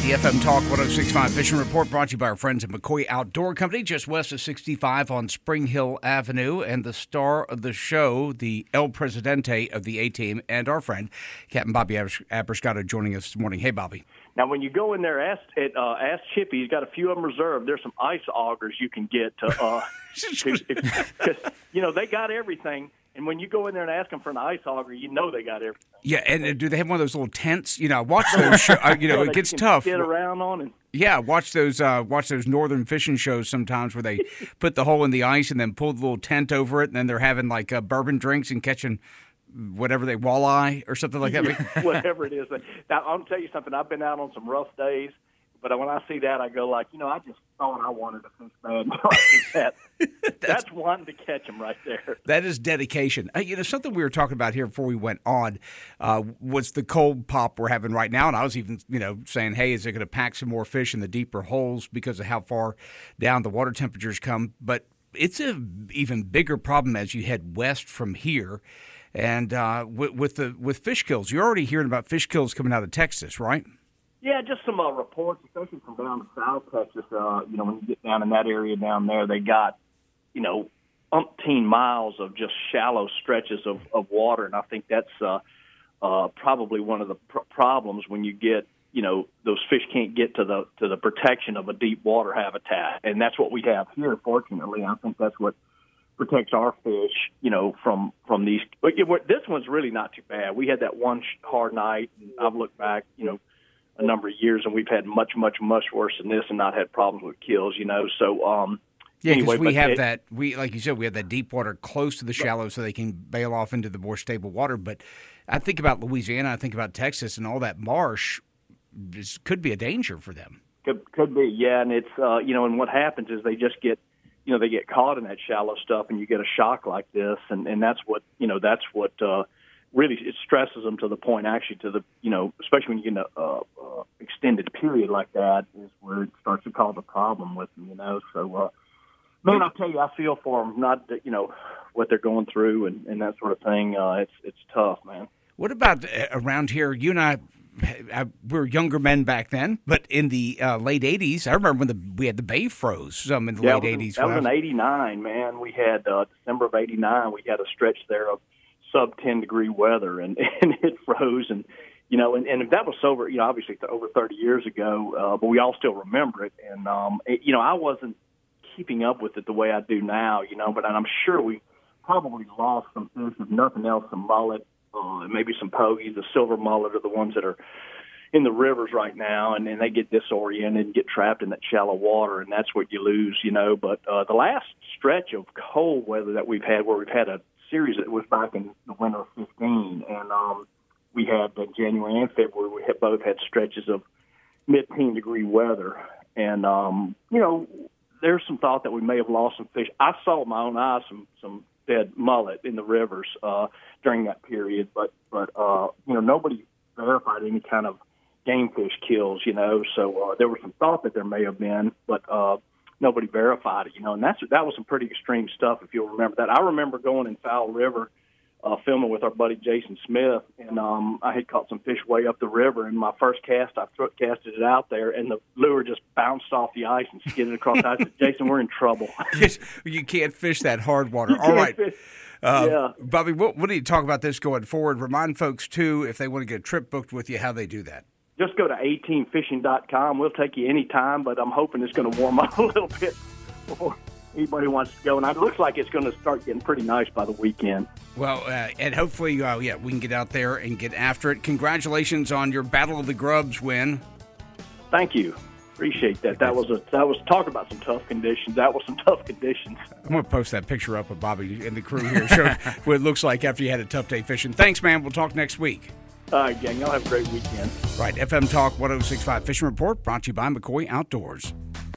The FM Talk 106.5 Fishing Report brought to you by our friends at McCoy Outdoor Company, just west of 65 on Spring Hill Avenue. And the star of the show, the El Presidente of the A-Team, and our friend, Captain Bobby Abrascato, joining us this morning. Hey, Bobby. Now, when you go in there, ask Chippy. He's got a few of them reserved. There's some ice augers you can get to, because, they got everything. And when you go in there and ask them for an ice auger, they got everything. Yeah, and do they have one of those little tents? Watch those. It gets tough. Get around on and. Yeah, watch those northern fishing shows sometimes where they put the hole in the ice and then pull the little tent over it, and then they're having like bourbon drinks and catching whatever walleye or something like that. Whatever it is. Now, I'll tell you something. I've been out on some rough days. But when I see that, I go I just thought I wanted to fish bad. That's wanting to catch them right there. That is dedication. Something we were talking about here before we went on was the cold pop we're having right now. And I was even, saying, hey, is it going to pack some more fish in the deeper holes because of how far down the water temperatures come? But it's an even bigger problem as you head west from here. And with fish kills, you're already hearing about fish kills coming out of Texas, right? Yeah, just some reports, especially from down to South Texas. When you get down in that area down there, they got, umpteen miles of just shallow stretches of water, and I think that's probably one of the problems when you get, those fish can't get to the protection of a deep water habitat, and that's what we have here. Fortunately, I think that's what protects our fish, from these. But this one's really not too bad. We had that one hard night, and I've looked back, a number of years, and we've had much, much, much worse than this and not had problems with kills, So, yeah, because we have like you said, we have that deep water close to the shallow so they can bail off into the more stable water. But I think about Louisiana, I think about Texas, and all that marsh could be a danger for them. Could be, yeah. And it's, and what happens is they just get, they get caught in that shallow stuff, and you get a shock like this. And that's what, really, it stresses them to the point, actually, to the, especially when you get an extended period like that, is where it starts to cause a problem with them, So, man, I'll tell you, I feel for them, not, what they're going through and that sort of thing. It's tough, man. What about around here? You and I were younger men back then, but in the late 80s, I remember when we had the bay froze in the late 80s. That was in 89, man. We had December of 89, we had a stretch there of sub 10-degree weather, and it froze, and and that was over, obviously over 30 years ago, but we all still remember it, and I wasn't keeping up with it the way I do now, but I'm sure we probably lost some fish, if nothing else, some mullet, maybe some pogies. The silver mullet are the ones that are in the rivers right now, and then they get disoriented and get trapped in that shallow water, and that's what you lose, But the last stretch of cold weather that we've had, where we've had a series that was back in the winter of 15, and we had January and February. We both had stretches of mid-teen degree weather, and there's some thought that we may have lost some fish. I saw with my own eyes some dead mullet in the rivers during that period, but nobody verified any kind of game fish kills, So there was some thought that there may have been, but nobody verified it, and that was some pretty extreme stuff, if you'll remember that. I remember going in Fowl River, filming with our buddy Jason Smith, and I had caught some fish way up the river, and my first cast, I casted it out there, and the lure just bounced off the ice and skidded across the ice. I said, Jason, we're in trouble. You can't fish that hard water. All right. Bobby, what do you talk about this going forward? Remind folks, too, if they want to get a trip booked with you, how they do that. Just go to ateamfishing.com. We'll take you anytime, but I'm hoping it's going to warm up a little bit before anybody wants to go. And it looks like it's going to start getting pretty nice by the weekend. Well, and hopefully, we can get out there and get after it. Congratulations on your Battle of the Grubs win. Thank you. Appreciate that. That was talk about some tough conditions. That was some tough conditions. I'm going to post that picture up of Bobby and the crew here, show what it looks like after you had a tough day fishing. Thanks, man. We'll talk next week. All right, gang. Y'all have a great weekend. Right. FM Talk 106.5 Fishing Report brought to you by McCoy Outdoors.